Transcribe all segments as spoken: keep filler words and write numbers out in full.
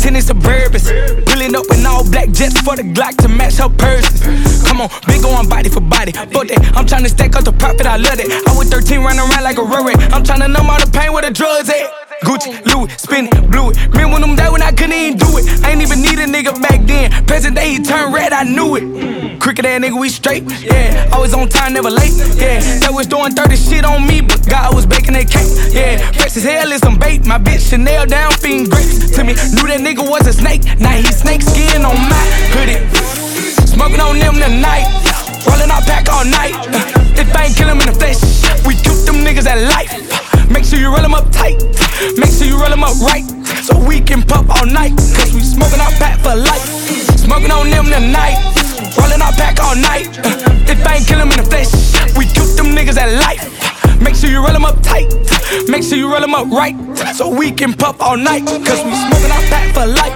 in Suburbans. Pulling up in all black jets for the Glock to match her purses. Come on, big on body for body. Fuck that, I'm tryna stack up the profit, I love it. I was thirteen running around like a Rory. I'm tryna numb all the pain where the drugs at. Gucci, Louis, spin it, blew it. Remember when them days when I couldn't even do it? I ain't even need a nigga back then. Present day, he turned red, I knew it. Cricket ass nigga, we straight, yeah. Always on time, never late, yeah. That was doing thirty shit on me, but God was baking that cake, yeah. Fresh as hell is some bait. My bitch Chanel down, feeding grapes to me. Knew that nigga was a snake. Now he snake skin on my hoodie. Smoking on them tonight. Rolling our pack all night. If I ain't kill him in the flesh, we cook them niggas at life. Make sure you roll them up tight. Make sure you roll them up right. So we can puff all night. Cause we smoking our pack for life. Smoking on them tonight. Rolling our pack all night. If I ain't kill him in the flesh, we cook them niggas at life. Make sure you roll them up tight. Make sure you roll them up right. So we can puff all night. Cause we smoking our pack for life.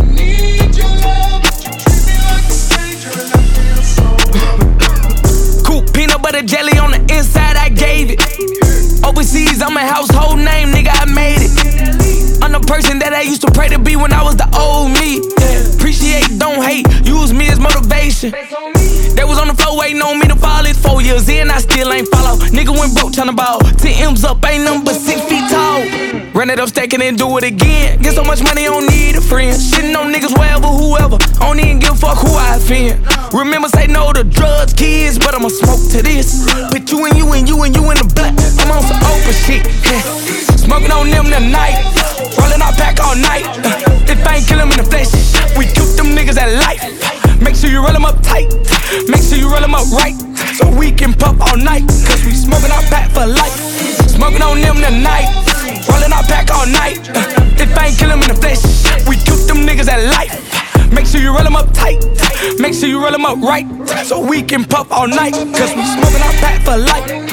Cool peanut butter jelly on the inside, I gave it. Overseas, I'm a household name, nigga, I made it. I'm the person that I used to pray to be when I was the old me. Yeah. Appreciate, don't hate, use me as motivation. They was on the floor waiting on me to fall. It's four years in, I still ain't follow. Nigga went broke tryna ball. ten M's up, ain't nothing but six feet tall. Run it up, stack it and do it again. Get so much money, don't need a friend. Shitting on niggas wherever, whoever. I don't even give a fuck who I offend. Remember, say no to drugs, kids, but I'ma smoke to this. Put you and you and you and you in the black. I'm on some open shit. Yeah. Smoking on them tonight. Rolling our pack all night. Uh, if I ain't kill him in the flesh, we cook them niggas at life. Make sure you roll them up tight. Make sure you roll them up right. So we can puff all night. Cause we smoking our pack for life. Smoking on them tonight. Rolling our pack all night. Uh, if I ain't kill him in the flesh, we cook them niggas at life. Make sure you roll them up tight. Make sure you roll them up right. So we can puff all night. Cause we smoking our pack for life.